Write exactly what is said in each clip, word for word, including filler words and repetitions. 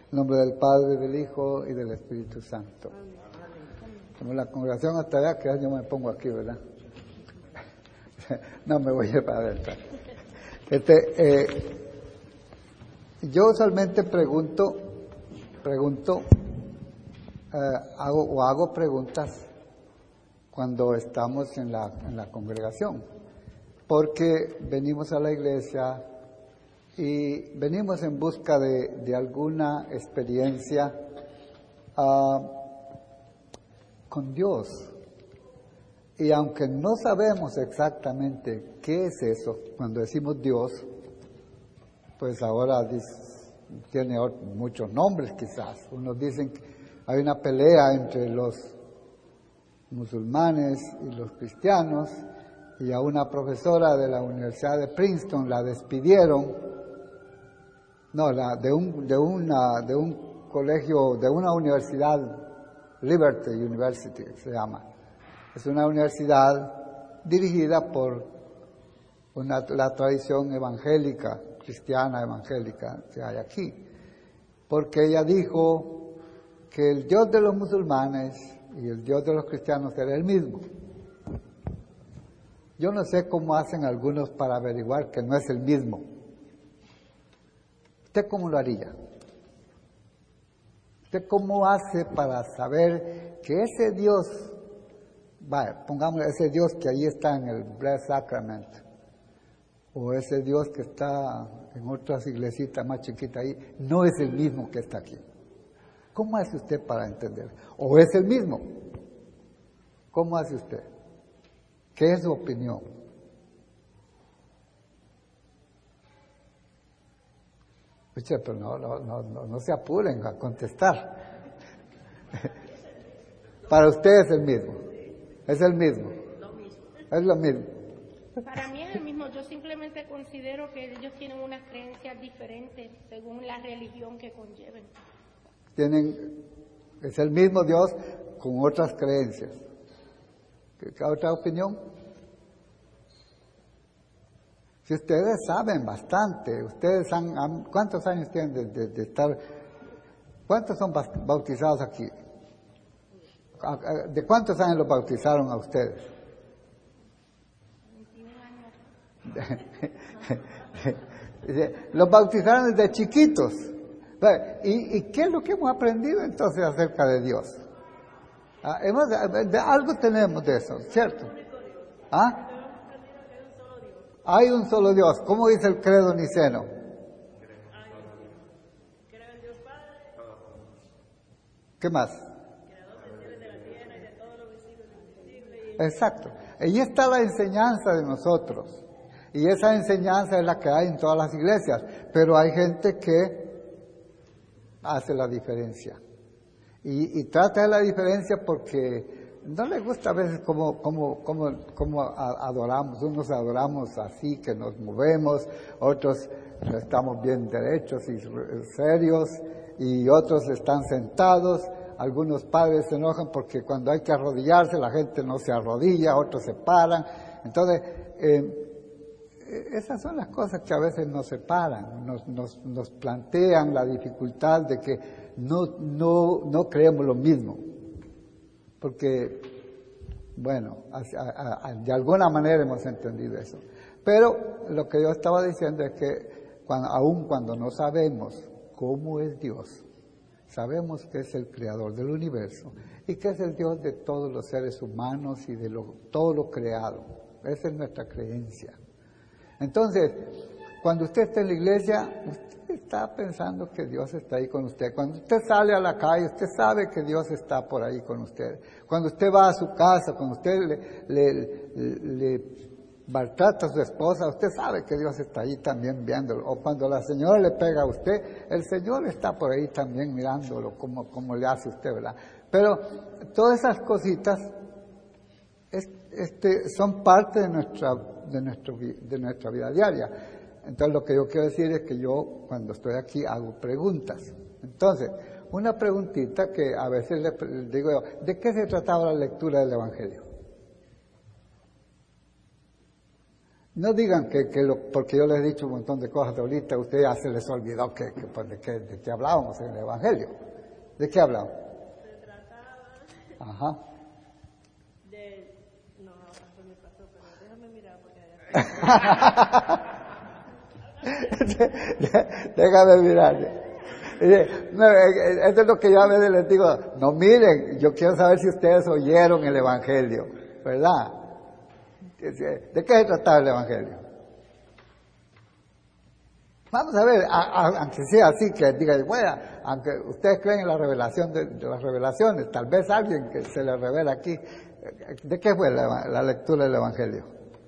En nombre del Padre, del Hijo y del Espíritu Santo. Como la congregación hasta allá, que yo me pongo aquí, ¿verdad? No me voy a ir para adentro. Este, eh, yo usualmente pregunto, pregunto, eh, hago o hago preguntas cuando estamos en la, en la congregación, porque venimos a la iglesia y venimos en busca de, de alguna experiencia uh, con Dios. Y aunque no sabemos exactamente qué es eso, cuando decimos Dios, pues ahora dice, tiene muchos nombres quizás. Unos dicen que hay una pelea entre los musulmanes y los cristianos, y a una profesora de la Universidad de Princeton la despidieron, no, la, de un, de una, de un colegio, de una universidad, Liberty University se llama. Es una universidad dirigida por una, la tradición evangélica, cristiana evangélica que hay aquí, porque ella dijo que el Dios de los musulmanes y el Dios de los cristianos era el mismo. Yo no sé cómo hacen algunos para averiguar que no es el mismo. ¿Usted cómo lo haría? ¿Usted cómo hace para saber que ese Dios, vaya, pongamos ese Dios que ahí está en el Blessed Sacrament, o ese Dios que está en otras iglesitas más chiquitas ahí, no es el mismo que está aquí? ¿Cómo hace usted para entender? ¿O es el mismo? ¿Cómo hace usted? ¿Qué es su opinión? Oye, pero no, no, no, no, no se apuren a contestar. Para usted es el mismo. Es el mismo. Lo mismo. Es lo mismo. Para mí es el mismo. Yo simplemente considero que ellos tienen unas creencias diferentes según la religión que conlleven. Tienen, es el mismo Dios con otras creencias. ¿Qué otra opinión? Si ustedes saben bastante, ustedes han, han ¿cuántos años tienen de, de, de estar? ¿Cuántos son bautizados aquí? ¿De cuántos años los bautizaron a ustedes? Los bautizaron desde chiquitos. ¿Y, ¿Y qué es lo que hemos aprendido entonces acerca de Dios? Ah, hemos, de algo tenemos de eso, ¿cierto? ¿Ah? Hay un solo Dios. ¿Cómo dice el credo niceno? ¿Qué más? Exacto. Ahí está la enseñanza de nosotros. Y esa enseñanza es la que hay en todas las iglesias. Pero hay gente que hace la diferencia. Y, y trata de la diferencia porque no le gusta a veces cómo, cómo, cómo, cómo adoramos. Unos adoramos así, que nos movemos, otros estamos bien derechos y serios, y otros están sentados. Algunos padres se enojan porque cuando hay que arrodillarse la gente no se arrodilla, otros se paran. Entonces, eh, esas son las cosas que a veces nos separan, nos, nos, nos plantean la dificultad de que no, no, no creemos lo mismo. Porque, bueno, a, a, a, de alguna manera hemos entendido eso. Pero lo que yo estaba diciendo es que cuando, aun cuando no sabemos cómo es Dios, sabemos que es el creador del universo y que es el Dios de todos los seres humanos y de lo, todo lo creado. Esa es nuestra creencia. Entonces, cuando usted está en la iglesia, usted está pensando que Dios está ahí con usted. Cuando usted sale a la calle, usted sabe que Dios está por ahí con usted. Cuando usted va a su casa, cuando usted le, le, le, le maltrata a su esposa, usted sabe que Dios está ahí también viéndolo. O cuando la señora le pega a usted, el Señor está por ahí también mirándolo, como, como le hace usted, ¿verdad? Pero todas esas cositas es, este, son parte de nuestra, de, nuestro, de nuestra vida diaria. Entonces lo que yo quiero decir es que yo cuando estoy aquí hago preguntas. Entonces, una preguntita que a veces le, le digo yo, ¿de qué se trataba la lectura del Evangelio? No digan que, que lo, porque yo les he dicho un montón de cosas de ahorita, a ustedes ya se les olvidó que, que, pues, de, que, de qué hablábamos en el Evangelio. ¿De qué hablamos? Se trataba Ajá. de... No, eso me pasó, pero déjame mirar porque... Déjame mirar. No, eso es lo que yo a veces les digo. No miren, yo quiero saber si ustedes oyeron el Evangelio, ¿verdad? ¿De qué se trataba el Evangelio? Vamos a ver, a, a, aunque sea así, que diga, bueno, aunque ustedes creen en la revelación de, de las revelaciones, tal vez alguien que se les revela aquí, ¿de qué fue la, la lectura del Evangelio?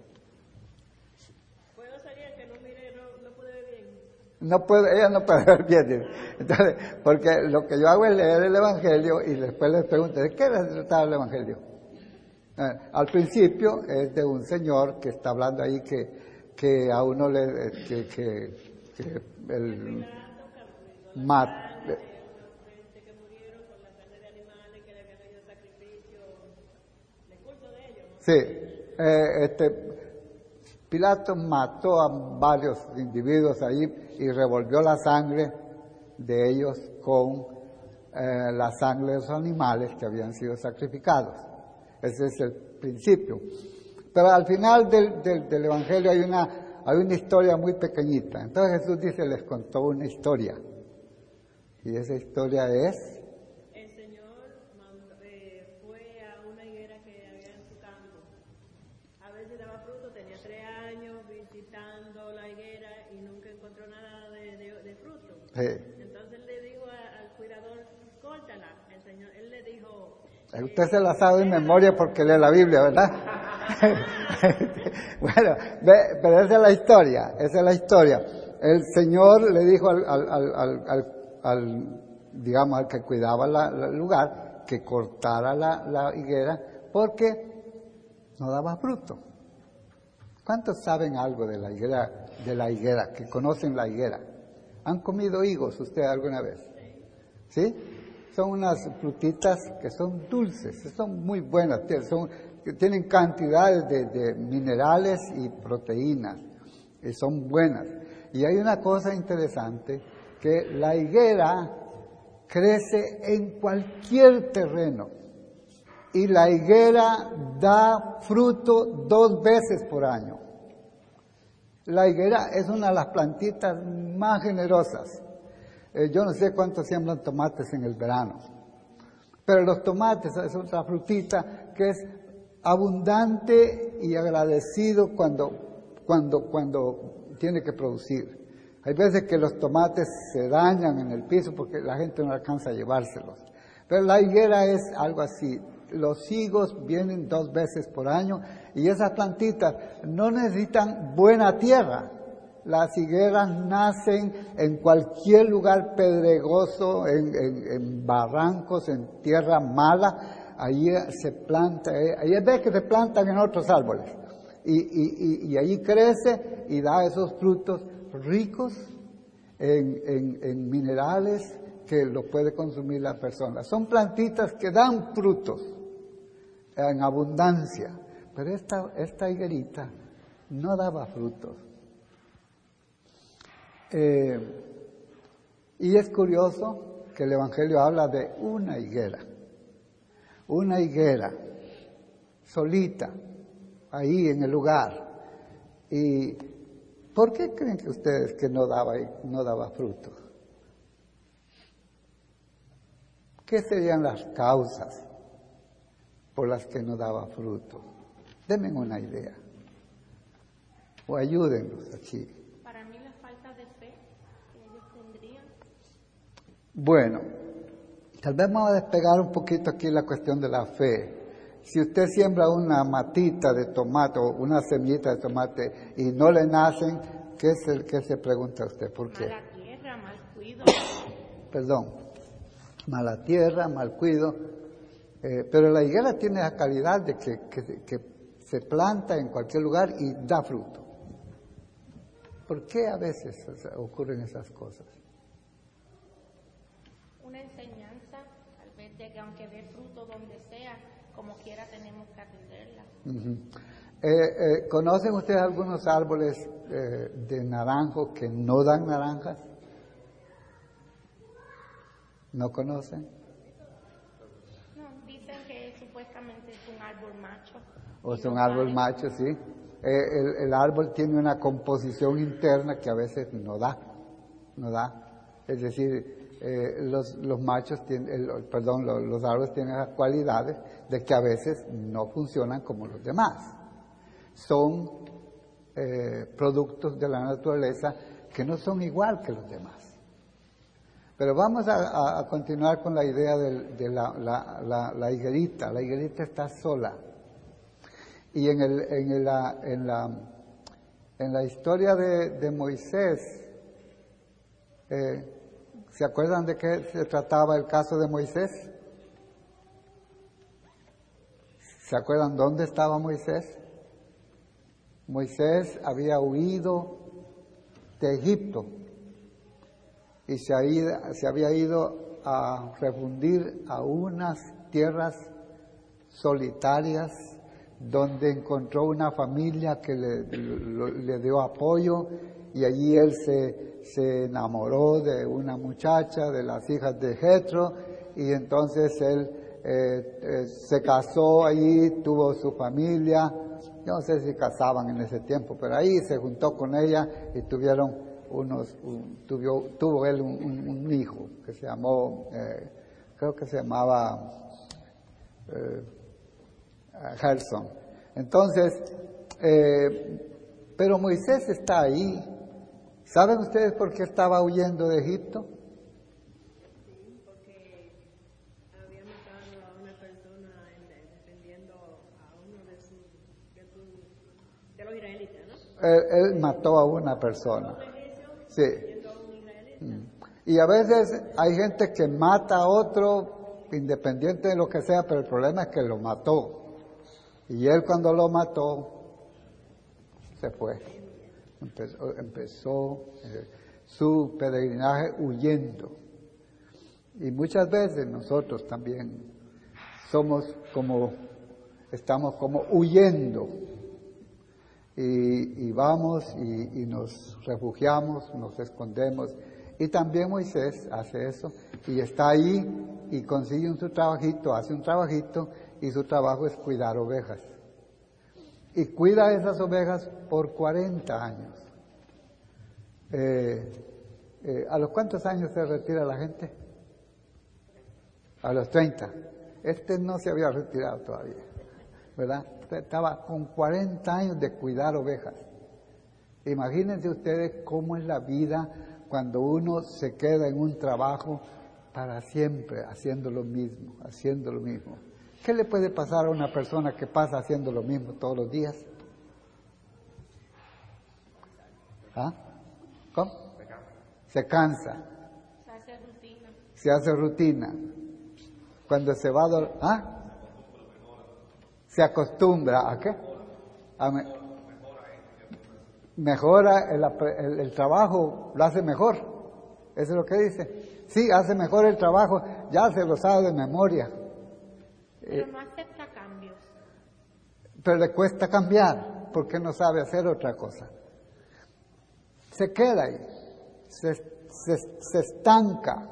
Puedo salir que no mire, no, no puede ver bien. No puede, ella no puede ver bien. Entonces, porque lo que yo hago es leer el Evangelio y después les pregunto, ¿de qué se trataba el Evangelio? Eh, al principio es de un señor que está hablando ahí que, que a uno le, que, que, que el mat, Que murieron con la carne de animales, que le habían hecho sacrificio, de culto de ellos, ¿no? Sí, eh, este, Pilato mató a varios individuos ahí y revolvió la sangre de ellos con eh, la sangre de los animales que habían sido sacrificados. Ese es el principio. Pero al final del, del, del Evangelio hay una, hay una historia muy pequeñita. Entonces Jesús dice, les contó una historia. Y esa historia es... El Señor mandó, eh, fue a una higuera que había en su campo. A ver si daba fruto, tenía tres años visitando la higuera y nunca encontró nada de, de, de fruto. Sí. Entonces le dijo a, al cuidador, córtala. El Señor, él le dijo... Usted se la sabe en memoria porque lee la Biblia, ¿verdad? Bueno, ve, pero esa es la historia, esa es la historia. El Señor le dijo al, al, al, al, al digamos, al que cuidaba la, la, el lugar, que cortara la, la higuera porque no daba fruto. ¿Cuántos saben algo de la higuera, de la higuera, que conocen la higuera? ¿Han comido higos ustedes alguna vez? ¿Sí? Son unas frutitas que son dulces, son muy buenas, son, tienen cantidades de, de minerales y proteínas, y son buenas. Y hay una cosa interesante, que la higuera crece en cualquier terreno, y la higuera da fruto dos veces por año. La higuera es una de las plantitas más generosas. Eh, yo no sé cuántos siembran tomates en el verano, pero los tomates es otra frutita que es abundante y agradecido cuando, cuando, cuando tiene que producir. Hay veces que los tomates se dañan en el piso porque la gente no alcanza a llevárselos. Pero la higuera es algo así. Los higos vienen dos veces por año y esas plantitas no necesitan buena tierra. Las higueras nacen en cualquier lugar pedregoso, en, en, en barrancos, en tierra mala. Allí se planta, ahí ves que se plantan en otros árboles. Y, y, y, y allí crece y da esos frutos ricos en, en, en minerales que lo puede consumir la persona. Son plantitas que dan frutos en abundancia. Pero esta, esta higuerita no daba frutos. Eh, y es curioso que el Evangelio habla de una higuera, una higuera solita, ahí en el lugar. ¿Y por qué creen que ustedes que no daba, no daba frutos? ¿Qué serían las causas por las que no daba frutos? Denme una idea, o ayúdennos aquí. Bueno, tal vez vamos a despegar un poquito aquí la cuestión de la fe. Si usted siembra una matita de tomate o una semillita de tomate y no le nacen, ¿qué es el que se pregunta usted? ¿Por qué? Mala tierra, mal cuido. Perdón, mala tierra, mal cuido. Eh, pero la higuera tiene la calidad de que, que, que se planta en cualquier lugar y da fruto. ¿Por qué a veces ocurren esas cosas? Una enseñanza, tal vez de que aunque dé fruto donde sea, como quiera tenemos que atenderla. Uh-huh. Eh, eh, ¿Conocen ustedes algunos árboles eh, de naranjo que no dan naranjas? ¿No conocen? No, dicen que supuestamente es un árbol macho. O Y es un no árbol sale. macho, sí. Eh, el, el árbol tiene una composición interna que a veces no da, no da. Es decir, eh, los, los machos tienen, el, perdón, los, los árboles tienen las cualidades de que a veces no funcionan como los demás. Son eh, productos de la naturaleza que no son igual que los demás. Pero vamos a, a, a continuar con la idea de, de la, la, la, la higuerita. La higuerita está sola. Y en, el, en, el, en, la, en la historia de, de Moisés, eh, ¿se acuerdan de qué se trataba el caso de Moisés? ¿Se acuerdan dónde estaba Moisés? Moisés había huido de Egipto y se, había, se había ido a refundir a unas tierras solitarias donde encontró una familia que le, le, le dio apoyo y allí él se, se enamoró de una muchacha, de las hijas de Jetro, y entonces él eh, eh, se casó allí, tuvo su familia. Yo no sé si casaban en ese tiempo, pero ahí se juntó con ella y tuvieron unos, un, tuvo, tuvo él un, un, un hijo que se llamó, eh, creo que se llamaba eh, Gerson. Entonces, eh, pero Moisés está ahí. ¿Saben ustedes por qué estaba huyendo de Egipto? Sí, porque había matado a una persona defendiendo a uno de sus, de, sus, de los israelitas, ¿no? Él, él mató a una persona. Sí. Y a veces hay gente que mata a otro independiente de lo que sea, pero el problema es que lo mató. Y él cuando lo mató, se fue. Empezó, empezó eh, su peregrinaje huyendo. Y muchas veces nosotros también somos como, estamos como huyendo. Y, y vamos y, y nos refugiamos, nos escondemos. Y también Moisés hace eso. Y está ahí y consigue un su trabajito, hace un trabajito y su trabajo es cuidar ovejas. Y cuida esas ovejas por cuarenta años. Eh, eh, ¿A los cuántos años se retira la gente? A los treinta. Este no se había retirado todavía, ¿verdad? Estaba con cuarenta años de cuidar ovejas. Imagínense ustedes cómo es la vida cuando uno se queda en un trabajo para siempre, haciendo lo mismo, haciendo lo mismo. ¿Qué le puede pasar a una persona que pasa haciendo lo mismo todos los días? ¿Ah? ¿Cómo? Se cansa. Se hace rutina. Se hace rutina. Cuando se va a dormir, ¿ah? Se acostumbra a qué? A me... Mejora el, el, el trabajo, lo hace mejor. Eso es lo que dice. Sí, hace mejor el trabajo, ya se lo sabe de memoria. Pero no acepta cambios. Pero le cuesta cambiar, porque no sabe hacer otra cosa. Se queda ahí, se, se, se estanca,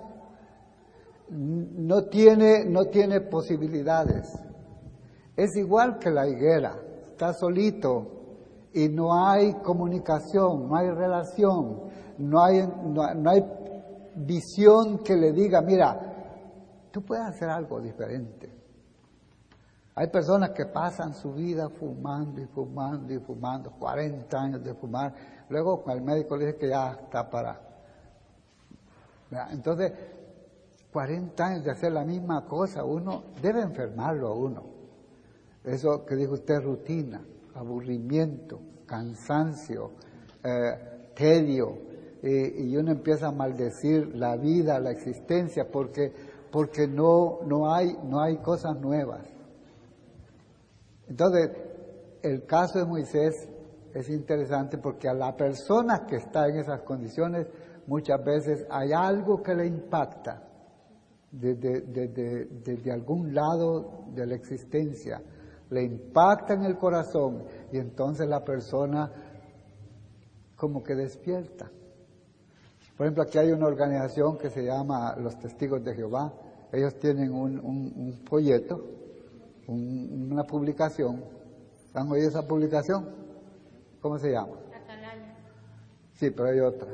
no tiene, no tiene posibilidades. Es igual que la higuera, está solito y no hay comunicación, no hay relación, no hay, no, no hay visión que le diga, mira, tú puedes hacer algo diferente. Hay personas que pasan su vida fumando y fumando y fumando, cuarenta años de fumar, luego el médico le dice que ya está para... Entonces, cuarenta años de hacer la misma cosa, uno debe enfermarlo a uno. Eso que dijo usted, rutina, aburrimiento, cansancio, eh, tedio, y, y uno empieza a maldecir la vida, la existencia, porque, porque no, no, hay, no hay cosas nuevas. Entonces, el caso de Moisés es interesante porque a la persona que está en esas condiciones, muchas veces hay algo que le impacta desde, desde, desde algún lado de la existencia. le impacta en el corazón y entonces la persona como que despierta. Por ejemplo, aquí hay una organización que se llama Los Testigos de Jehová. Ellos tienen un, un, un folleto, un, una publicación. ¿Han oído esa publicación? ¿Cómo se llama? Atalaya. Sí, pero hay otra.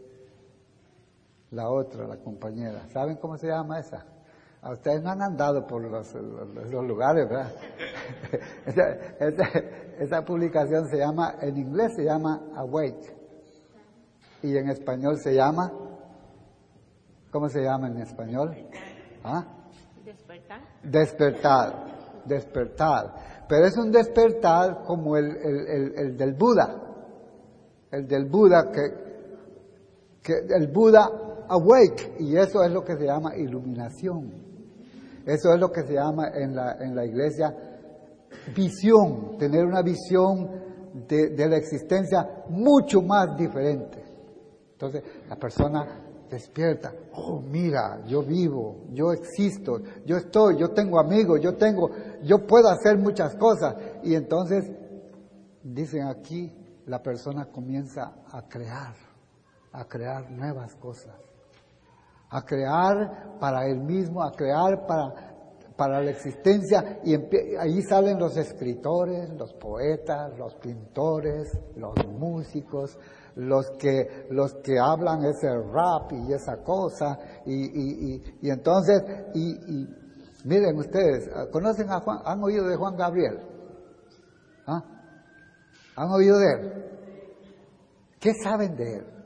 La otra, la compañera. ¿Saben cómo se llama esa? A ustedes no han andado por los, los, los lugares, ¿verdad? esa, esa, esa publicación se llama, en inglés se llama Awake. Y en español se llama, ¿cómo se llama en español? ¿Ah? Despertar. Despertar, despertar. Pero es un despertar como el, el, el, el del Buda. El del Buda, que, que el Buda awake, y eso es lo que se llama iluminación. Eso es lo que se llama en la, en la iglesia visión, tener una visión de, de la existencia mucho más diferente. Entonces la persona despierta, oh mira, yo vivo, yo existo, yo estoy, yo tengo amigos, yo tengo, yo puedo hacer muchas cosas. Y entonces, dicen aquí, la persona comienza a crear, a crear nuevas cosas. A crear para él mismo, a crear para, para la existencia, y ahí salen los escritores, los poetas, los pintores, los músicos, los que, los que hablan ese rap y esa cosa, y, y, y, y entonces, y, y miren ustedes, ¿conocen a Juan? ¿Han oído de Juan Gabriel? ¿Ah? ¿Han oído de él? ¿Qué saben de él?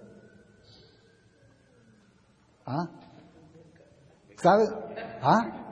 ¿Ah? ¿Saben? ¿Ah?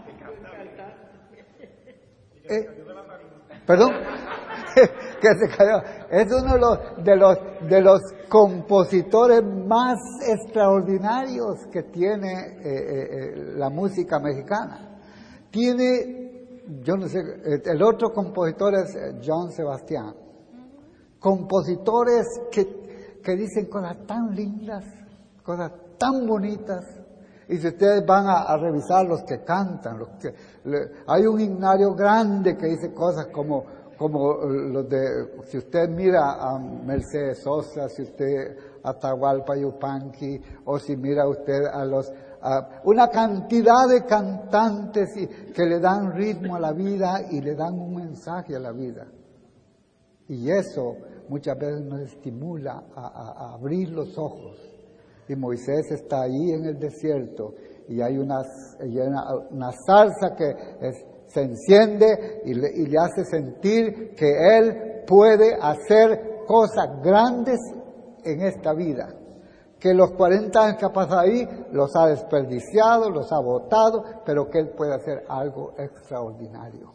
Eh, ¿Perdón? Que se cayó. Es uno de los, de los de los compositores más extraordinarios que tiene eh, eh, la música mexicana. Tiene, yo no sé, el otro compositor es Joan Sebastián. Compositores que, que dicen cosas tan lindas, cosas tan bonitas. Y si ustedes van a, a revisar los que cantan, los que, le, hay un himnario grande que dice cosas como, como los de, si usted mira a Mercedes Sosa, si usted a Atahualpa Yupanqui, o si mira usted a los, a una cantidad de cantantes y, que le dan ritmo a la vida y le dan un mensaje a la vida. Y eso muchas veces nos estimula a, a, a abrir los ojos. Y Moisés está ahí en el desierto y hay una, una, una zarza que es, se enciende y le, y le hace sentir que él puede hacer cosas grandes en esta vida. Que los cuarenta años que ha pasado ahí los ha desperdiciado, los ha botado, pero que él puede hacer algo extraordinario.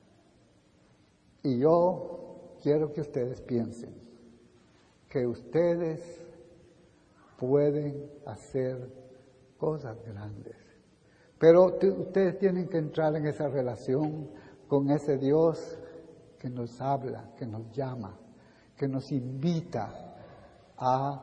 Y yo quiero que ustedes piensen que ustedes pueden hacer cosas grandes. Pero t- ustedes tienen que entrar en esa relación con ese Dios que nos habla, que nos llama, que nos invita a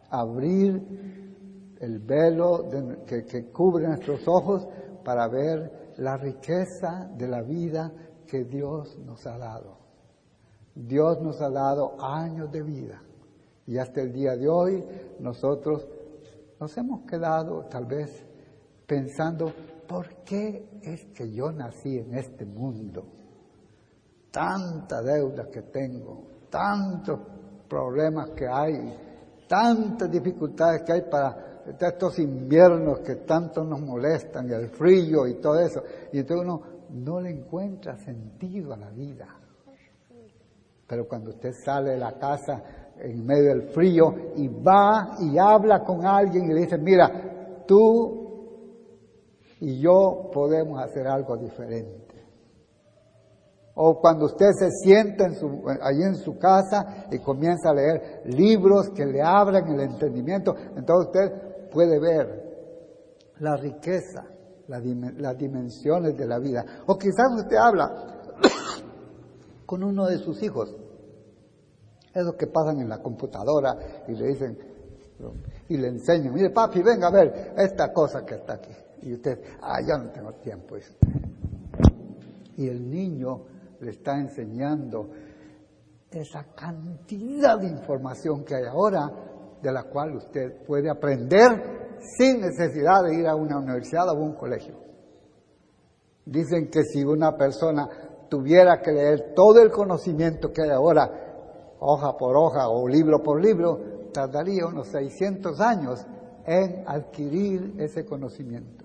abrir el velo de, que, que cubre nuestros ojos para ver la riqueza de la vida que Dios nos ha dado. Dios nos ha dado años de vida. Y hasta el día de hoy nosotros nos hemos quedado tal vez pensando, ¿por qué es que yo nací en este mundo? Tanta deuda que tengo, tantos problemas que hay, tantas dificultades que hay para estos inviernos que tanto nos molestan, y el frío y todo eso. Y entonces uno no le encuentra sentido a la vida. Pero cuando usted sale de la casa en medio del frío y va y habla con alguien y le dice, mira, tú y yo podemos hacer algo diferente. O cuando usted se sienta en su, allí en su casa y comienza a leer libros que le abran el entendimiento, entonces usted puede ver la riqueza, la, las dimensiones de la vida. O quizás usted habla con uno de sus hijos, esos que pasan en la computadora y le dicen, y le enseñan, mire papi, venga a ver esta cosa que está aquí. Y usted, ah, yo no tengo tiempo. Y el niño le está enseñando esa cantidad de información que hay ahora, de la cual usted puede aprender sin necesidad de ir a una universidad o a un colegio. Dicen que si una persona tuviera que leer todo el conocimiento que hay ahora, hoja por hoja o libro por libro, tardaría unos seiscientos años en adquirir ese conocimiento.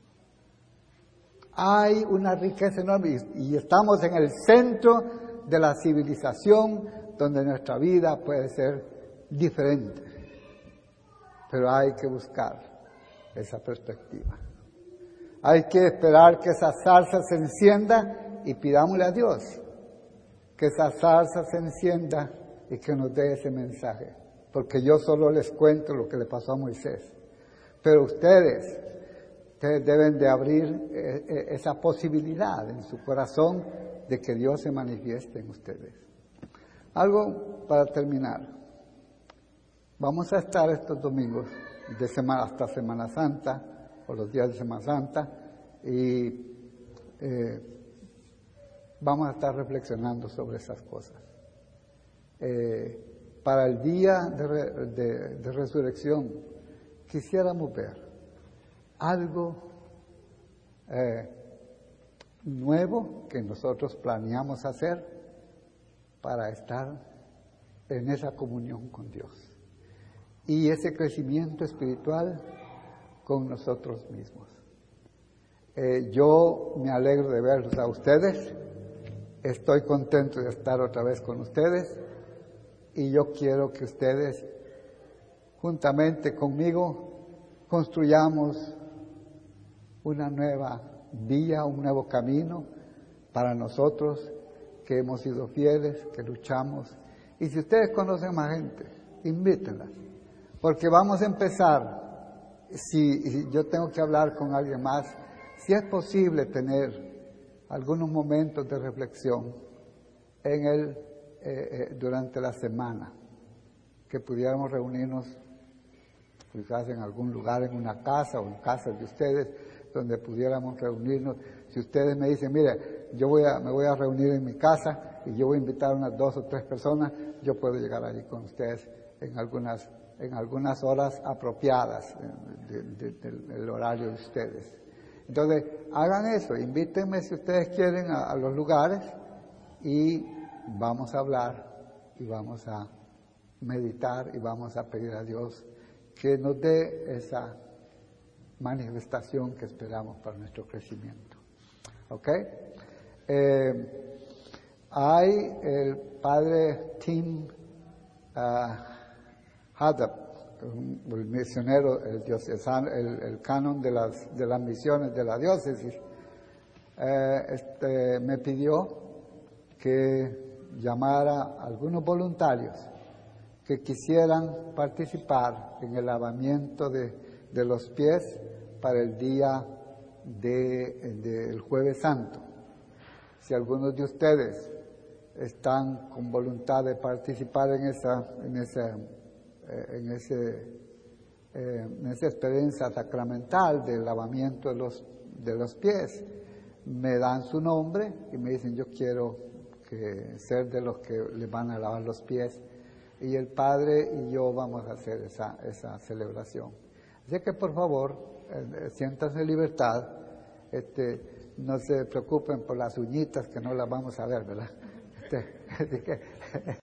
Hay una riqueza enorme y estamos en el centro de la civilización donde nuestra vida puede ser diferente. Pero hay que buscar esa perspectiva. Hay que esperar que esa zarza se encienda y pidámosle a Dios que esa zarza se encienda y que nos dé ese mensaje. Porque yo solo les cuento lo que le pasó a Moisés. Pero ustedes, ustedes deben de abrir eh, esa posibilidad en su corazón de que Dios se manifieste en ustedes. Algo para terminar. Vamos a estar estos domingos de semana hasta Semana Santa, o los días de Semana Santa, y eh, vamos a estar reflexionando sobre esas cosas. Eh, para el día de, re, de, de resurrección, quisiéramos ver algo eh, nuevo que nosotros planeamos hacer para estar en esa comunión con Dios y ese crecimiento espiritual con nosotros mismos. Eh, yo me alegro de verlos a ustedes, estoy contento de estar otra vez con ustedes y yo quiero que ustedes juntamente conmigo construyamos una nueva vía, un nuevo camino para nosotros que hemos sido fieles, que luchamos. Y si ustedes conocen más gente, invítenlas, porque vamos a empezar, si, si yo tengo que hablar con alguien más, si es posible tener algunos momentos de reflexión en el, eh, eh, durante la semana, que pudiéramos reunirnos quizás en algún lugar, en una casa o en casas de ustedes, donde pudiéramos reunirnos. Si ustedes me dicen, mire, yo voy a, me voy a reunir en mi casa y yo voy a invitar a unas dos o tres personas, yo puedo llegar allí con ustedes en algunas, en algunas horas apropiadas de, de, de, del horario de ustedes. Entonces, hagan eso, invítenme si ustedes quieren a, a los lugares y vamos a hablar y vamos a meditar y vamos a pedir a Dios que nos dé esa manifestación que esperamos para nuestro crecimiento. ¿Ok? Eh, hay el padre Tim uh, Haddab, el misionero, el diocesano, el, el canon de las, de las misiones de la diócesis, eh, este, me pidió que llamara a algunos voluntarios que quisieran participar en el lavamiento de, de los pies para el día del de, de Jueves Santo. Si algunos de ustedes están con voluntad de participar en esa, en esa, eh, en ese, eh, en esa experiencia sacramental del lavamiento de los, de los pies, me dan su nombre y me dicen, yo quiero que ser de los que les van a lavar los pies, y el padre y yo vamos a hacer esa, esa celebración. Así que por favor, eh, siéntanse en libertad, este, no se preocupen por las uñitas que no las vamos a ver, ¿verdad? Este, así que